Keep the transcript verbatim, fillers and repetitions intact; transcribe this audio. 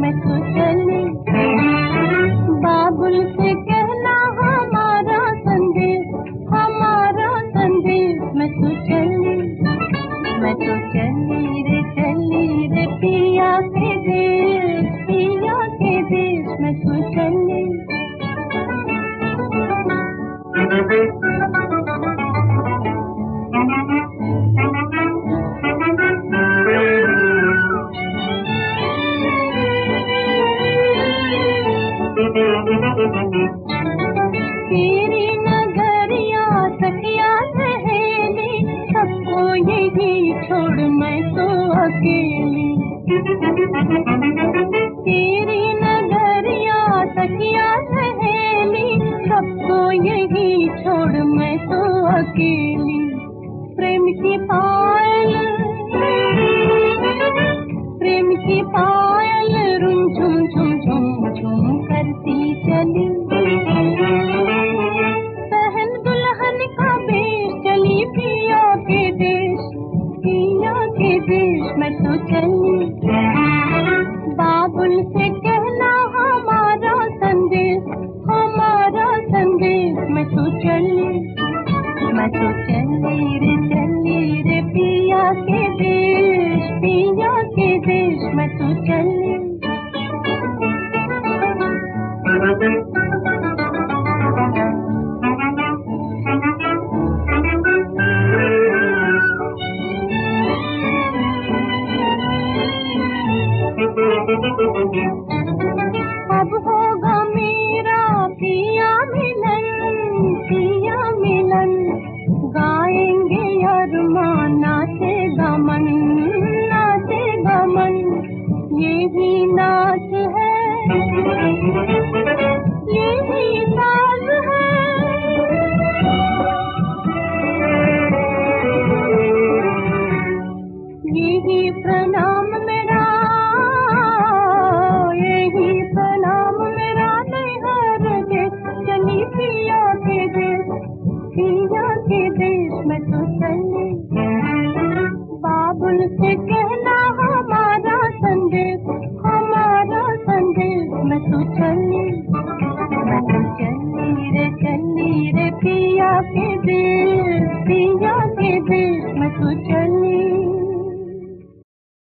मैं तो चली। बाबुल से कहना हमारा संदेश, हमारा संदेश, मैं तो चली। मैं तो चली रे चली रे पिया के देश, पिया के देश, मैं तो चली। तेरी नगरिया सखिया सहेली, सबको यही छोड़ मैं तो अकेली। तेरी नगरिया सखिया सहेली, सबको यही छोड़ मैं तो अकेली। प्रेम की पायल, प्रेम की पायल रुम झुम झुम झुम झुम करती चली। बहन दुल्हन का बेश चली पिया के देश, पिया के देश, मैं तो चली। बाबुल से कहना हमारा संदेश, हमारा संदेश, मैं तो चली। मैं तो चली रे चली रे पिया के देश, पिया के देश, मैं तो चली। अब होगा मेरा पिया मिलन, पिया मिलन, गाएंगे अरमान, नाचेगा मन, नाचेगा मन, यही नाच है, यही साज है, यही प्रणाम मेरा, यही प्रणाम मेरा नैहर देश, चली पिया के देश, पिया के देश, मैं तो चली। बाबुल से कहना हमारा संदेश, हमारा संदेश, मैं तो चली। मैं तो चली रे चली रे पिया के देश, पिया के देश, मैं तो चली।